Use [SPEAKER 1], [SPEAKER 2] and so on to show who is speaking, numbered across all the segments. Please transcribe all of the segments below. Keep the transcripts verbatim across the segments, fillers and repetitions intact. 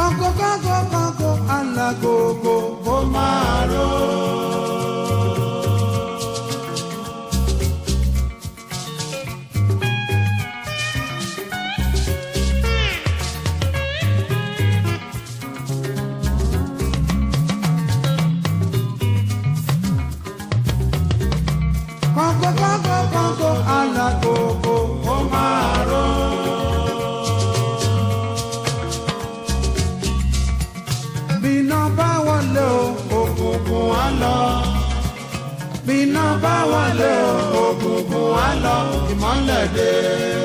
[SPEAKER 1] kọ́ńkó kọ́ńkó kọ́ńkó alágogo kó máa ró. Kọ́ńkó kọ́ńkó kọ́ńkó alágogo kó máa ró. Bíná bá wọlé o, òkùnkùn á lọ. Bíná bá wọlé o, òkùnkùn á lọ. Ìmọ́lẹ̀ dé.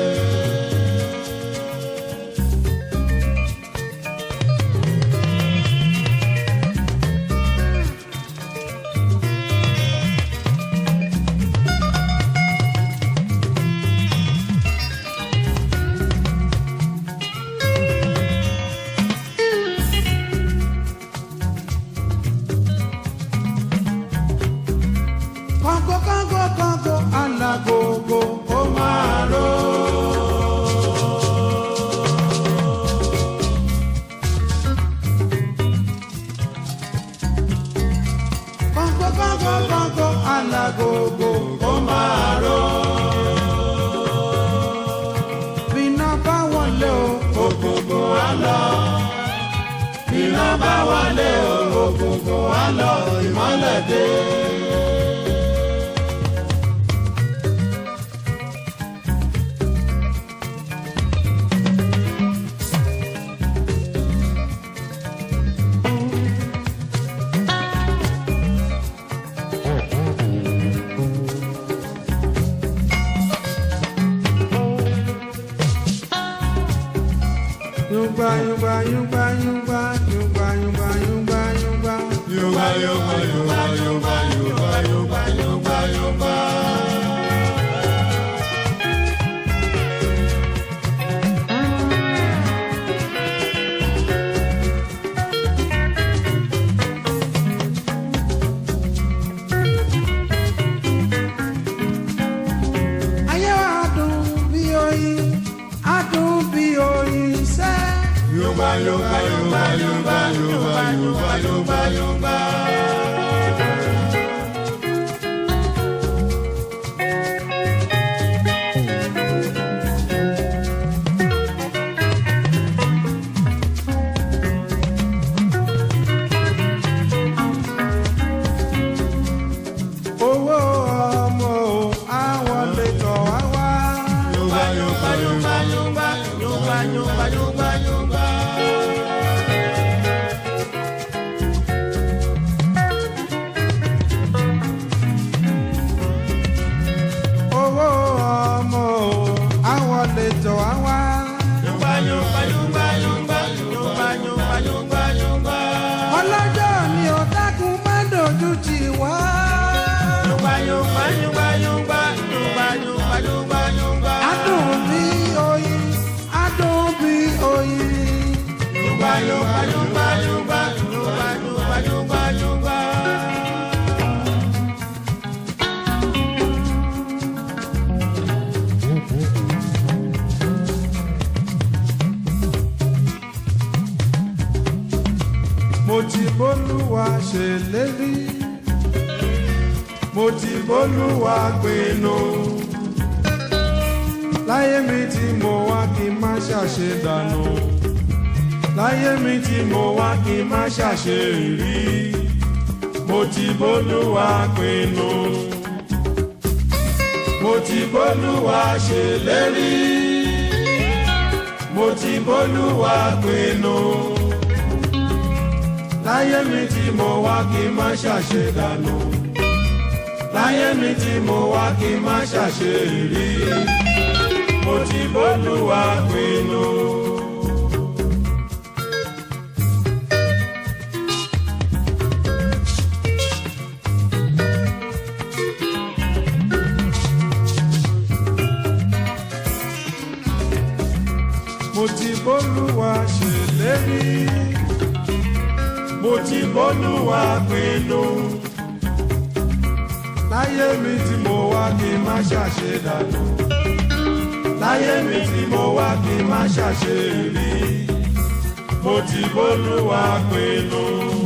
[SPEAKER 1] Kọ́ńkó kọ́ńkó kọ́ńkó alágogo kó máa ró. Kọ́ńkó kọ́ńkó kọ́ńkó alágogo kó máa ró. Bíná bá wọlé o, òkùnkùn á lọ. Bíná bá wọlé o, òkùnkùn á lọ. Ìmọ́lẹ̀ dé. Yungba yungba yungba yungba yungba yungba yungba yungba yungba yungba yungba yungba yungba yungba yungba yungba. Ayé wa dùn bí oyin, adùn bí oyin sẹ́. Yungba yungba yungba yungba yungba yungba yungba yungba. Owó ọmọ o, àwọn lè tọ̀ wá wá. Yungba yungba yungba yungba yungba yungba yungba yungba. Owó ọmọ o, àwọn lè tọ̀ wá wá. Yungba yungba yungba yungba yungba yungba yungba yungba. Ọlọ́jọ́ ni ó dákun má dojú tì wá. Yungba yungba yungba yungba yungba yungba yungba yungba. Adùn bí oyin, adùn bí oyin. Yungba yungba yungba yungba yungba yungba yungba yungba. Mo ti b'Olúwa ṣèlérí, mo ti b'Olúwa pinnu. Láyé mi tí mo wá kí n má ṣàṣe dànù. Láyé mi tí mo wá kí n má ṣàṣe rí. Mo ti b'Olúwa pinnu. Mo ti b'Olúwa ṣèlérí, mo ti b'Olúwa pinnu. Láyé mi tí mo wá kí n má ṣàṣe dànù. Láyé mi tí mo wá kí n má ṣàṣe rí. Mo ti b'Olúwa pinnu. Mo ti b'Olúwa ṣèlérí, mo ti b'Olúwa pinnu. Láyé mi tí mo wá kí n má ṣàṣe dànù. Láyé mi tí mo wá kí n má ṣàṣe rí. mo ti b'Olúwa pinnu.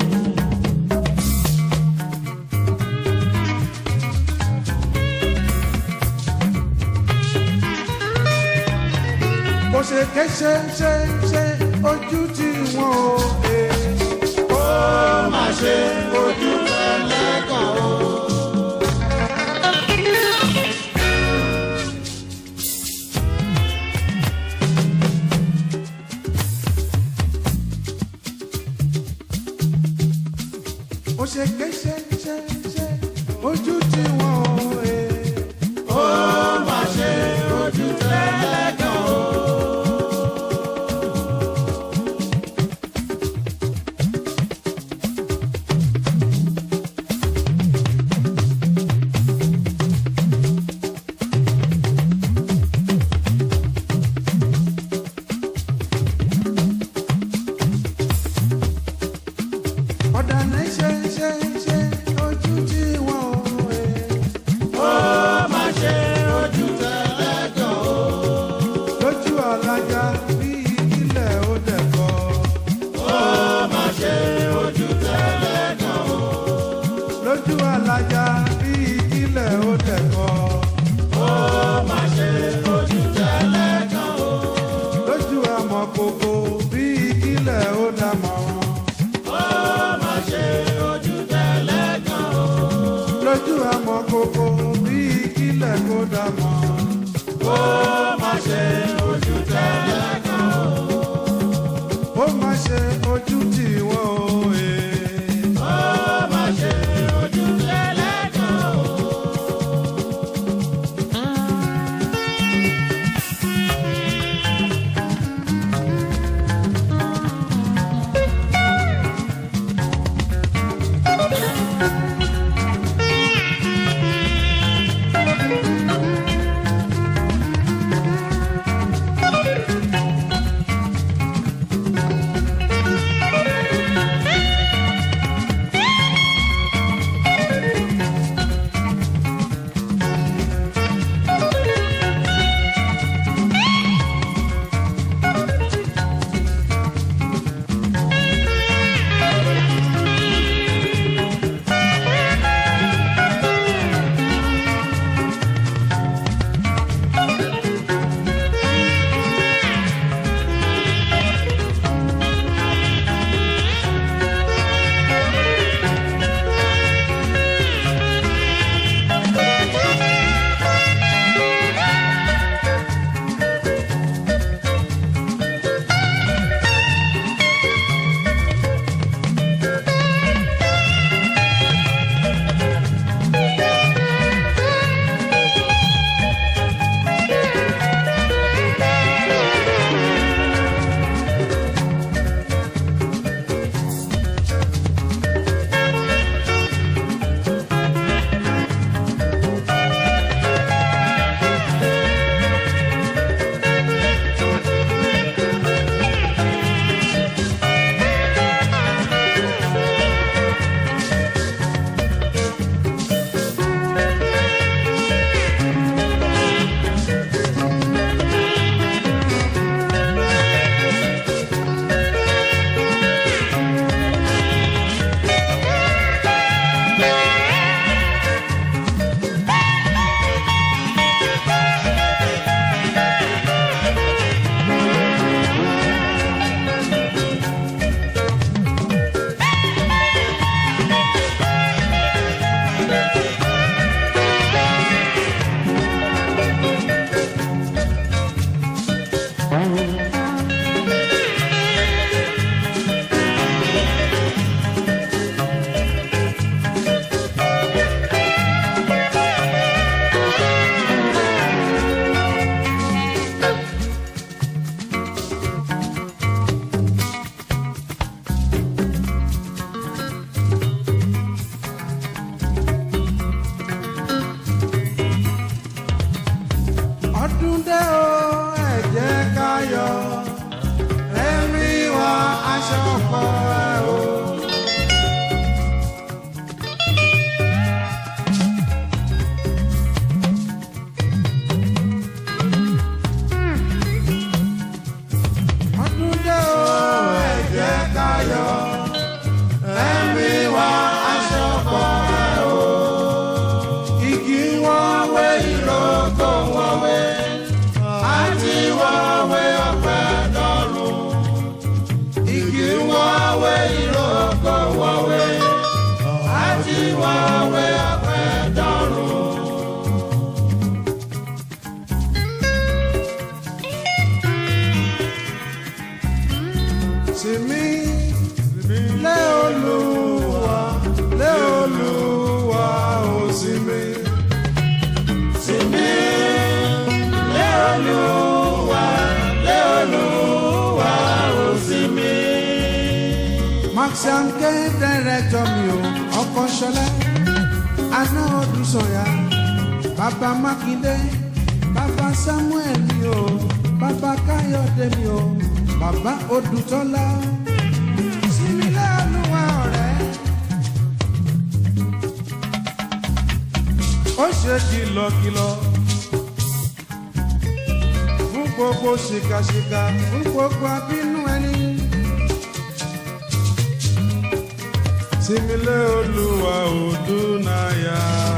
[SPEAKER 1] Bó ṣe ké ṣe ṣe ṣe ojú tí wọ́n ò dé. Ó mà ṣe ojú ẹlẹ́gàn o. Ó ṣe ké ṣe ṣe ṣe ojú tí wọ́n ò dé. Ó mà ṣe ojú ẹlẹ́gàn o. Ọ̀dàlẹ̀ ṣe ṣe ṣe ojú tí wọ́n ò dé. Ó mà ṣe ojú ẹlẹ́gàn o. Lójú alájà bí ilẹ̀ ó dẹ̀kọ́. Ó mà ṣe ojú ẹlẹ́gàn o. Lójú alájà bí ilẹ̀ ó dẹ̀kọ́. Ó mà ṣe ojú ẹlẹ́gàn o. Lójú amọ̀kòkò bí ilẹ̀ ó dàmọ̀. Lójú amọ̀kòkò bí kílẹ̀ kó dà mọ́. Ó má ṣe ojú tẹ́lẹ̀gàn o. Ó má ṣe ojú tí wọ́n ò he. Ó má ṣe ojú tẹ́lẹ̀gàn o. lé Olúwa, lé Olúwa ó sinmi. Sinmi, lé Olúwa, lé Olúwa ó sinmi. Maxam ké dẹ́rẹ́tọ̀ mi ò ọkọ̀ ṣọlá, àná ọdún sọ̀yà, bàbá Mákindé, bàbá Samuel mi ò, bàbá Káyọ̀dé mi ò, bàbá Odùtọ́lá. Sinmi lé Olúwa ọ̀rẹ́. Ó ṣe kìlọ̀kìlọ̀ fún gbogbo ṣìkàṣìkà, fún gbogbo abínú ẹni. Sinmi lé Olúwa Odùnáyà.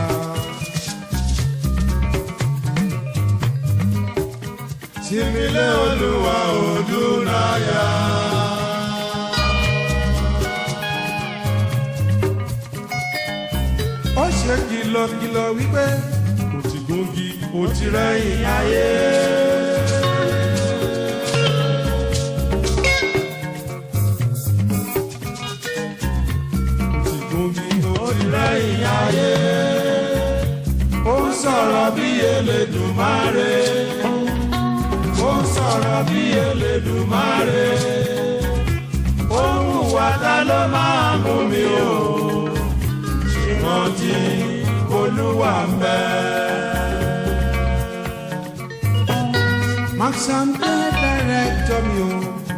[SPEAKER 1] Sinmi lé Olúwa Odùnáyà. Ó ṣe kìlọ̀kìlọ̀ wípé ó ti gúngi, ó ti rẹ́yìn ayé. Ó ti gúngi, ó ti rẹ́yìn ayé. Ó ń sọ̀rọ̀ bí Elédùmarè. Ó ń sọ̀rọ̀ bí Elédùmarè. Ó ń hùwà ta ló máa mú mi o. Rántí Olúwa ń bẹ. Maxam ké dẹ́rẹ́tọ̀ mi ò.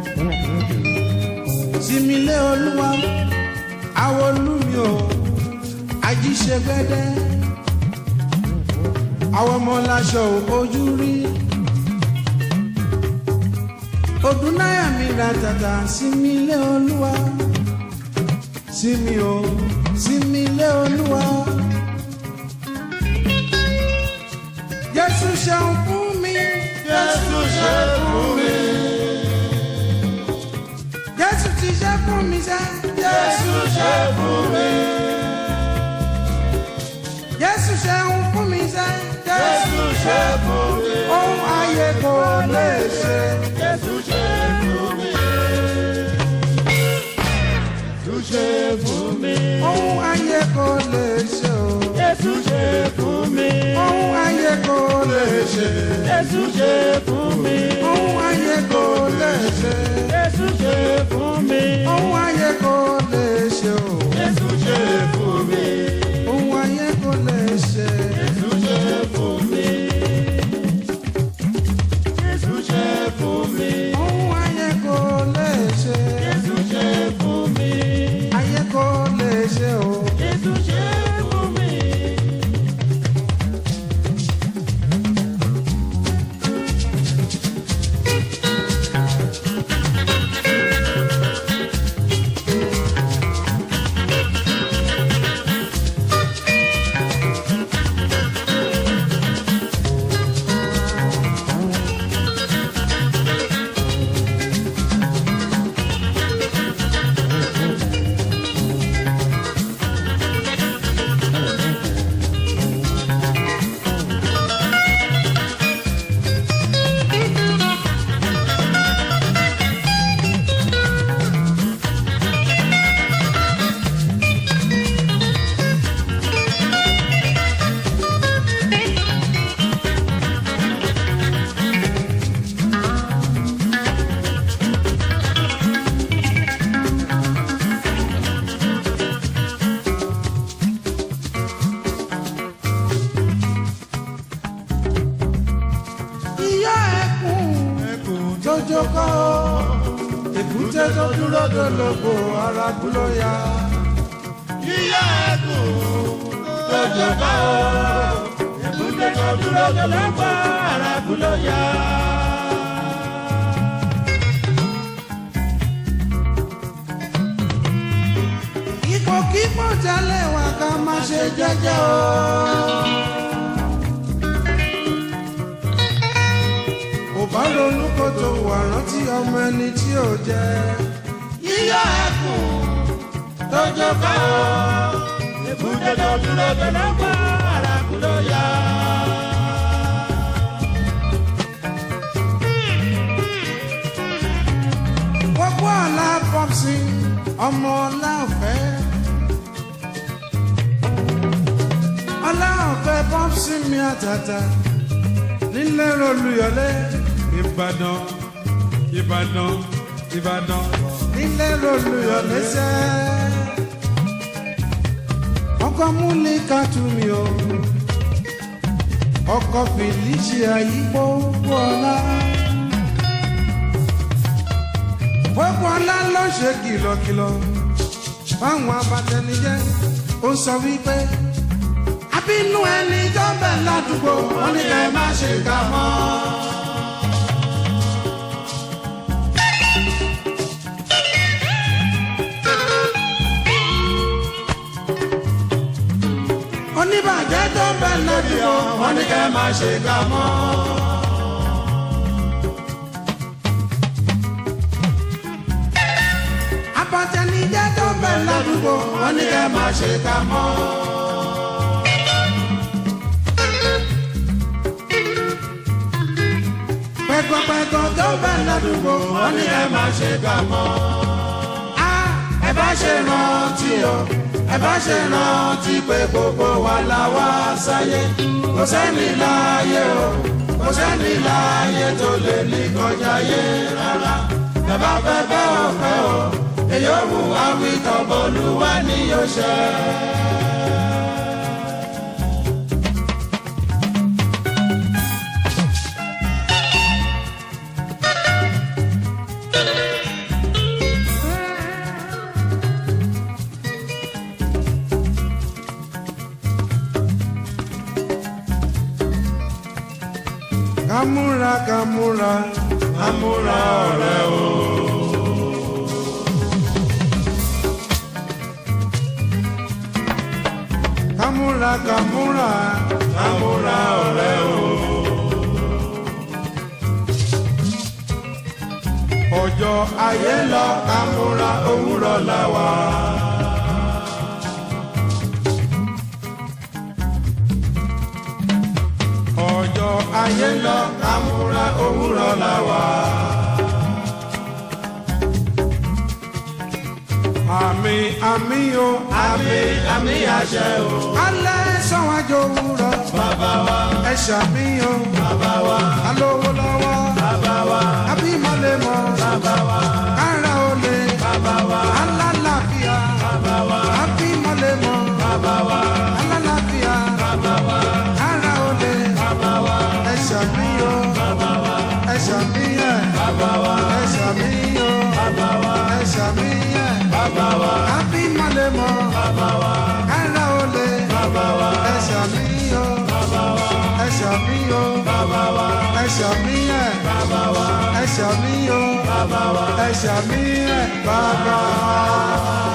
[SPEAKER 1] Sinmi lé Olúwa, Awolú mi ò. Ajíṣẹ́gbẹ́dẹ́, àwọn ọmọ láṣọ ojú rí. Odùnáyà mi ra tàtà. Sinmi lé Olúwa, sinmi o, sinmi lé Olúwa. Jésù ṣeun fún mi, Jésù ṣe fún mi. Jésù ti ṣe fún mi sẹ́, Jésù ṣe fún mi. Jésù ṣeun fún mi sẹ́, Jésù ṣe fún mi. Ohun ayé kò lè ṣe, Jésù ṣe fún mi. Jésù ṣe fún mi. Ohun ayé kò lè ṣe o. Jésù ṣe fún mi. Ohun ayé kò lè ṣe. Jésù ṣe fún mi. Ohun ayé kò lè ṣe. Jésù ṣe fún mi. Ohun ayé kò lè ṣe o. Jésù ṣe fún mi. Ohun ayé kò lè ṣe. Jésù ṣe fún mi. Jésù ṣe fún mi. Ohun ayé kò lè ṣe. Jésù ṣe fún mi. Ayé kò lè ṣe o. Jésù ṣe fún mi. jókòó èkúté tó dúró dológo ara kú ló yá. Yíyá ẹkùn tó jókòó èkúté tó dúró dológo ara kú ló yá. Ipòkípò jalè wá ká má ṣe jẹ́jẹ́ o. Bá ronú kó tó wà rántí ọmọ ẹni tí ò jẹ́. Yíyá ẹkùn tó jókòó èkúté tó dúró dológo ara kú ló yá. Gbogbo àlá pọ́psì ọmọ ọláọ̀fẹ́ ọláọ̀fẹ́ pọ́psí mi àtàtà nílẹ̀ Olúyọ̀lé Ìbàdàn Ìbàdàn Ìbàdàn nílẹ̀ Olúyọ̀lé sẹ́ ọkọ Múlíkà tú mi o ọkọ Felicia yípo wọlá gbogbo ọlá ló ṣe kìlọ̀kìlọ̀ fáwọn abatẹnijẹ́ ó sọ wípé abínú ẹni tó bẹ̀ ládùúgbò wọn ní ẹ má ṣe kà mọ́. oníbàjẹ́ tó bẹ̀ ládùúgbò wọn ní ẹ má ṣe kà mọ́. abatẹnijẹ́ tó bẹ̀ ládùúgbò wọn ní ẹ má ṣe kà mọ́. pẹ̀kọ̀pẹ̀kọ̀ tó bẹ̀ ládùúgbò wọn ní ẹ má ṣe kà mọ́. ẹ bá ṣe rántí o ẹ bá ṣe rántí pé gbogbo wa la wá sáyé kò sẹ́ni láàyè o kò sẹ́ni láàyè tó lè ní kọjá yé rárá ẹ bá fẹ́ bẹ́ ọ̀fẹ́ o èyí ò wù wá wí tọ́bọ̀lúwa ni yóò ṣe. Kamura kamura kamura ọ̀rẹ́ o. Kamura kamura kamura ọ̀rẹ́ o. Ọjọ́ ayé lọ kamura òwúrọ̀ la wà. Ọjọ́ ayé lọ kamura òwúrọ̀ la wà. Àmì àmì o àmì àmì àṣẹ o. Alẹ́ sọ́wájú òwúrọ̀. Bàbá wa. Ẹ ṣàmì o. Bàbá wa. Alówó lọ́wọ́. Bàbá wa. Abímọ́lẹ́mọ́. Bàbá wa. Kára olè. Bàbá wa. Alálàáfíà. Bàbá wa. Abímọ́lẹ́mọ́. Bàbá wa. Alálàáfíà. Bàbá wa. Kára olè. Bàbá wa. Ẹ ṣàmì o. Bàbá wa. Ẹ ṣàmì ẹ̀. Bàbá wa. Ẹ ṣàmì o. Bàbá wa. Ẹ ṣàmì ẹ̀. Bàbá wa. Abímọ́lẹ́mọ́. Bàbá wa. Kára olè. Bàbá wa. Ẹ ṣàmì o. Bàbá wa. Ẹ ṣàmì o. Bàbá wa. Ẹ ṣàmì ẹ̀. Bàbá wa. Ẹ ṣàmì o. Bàbá wa. Ẹ ṣàmì ẹ̀. Bàbá wa.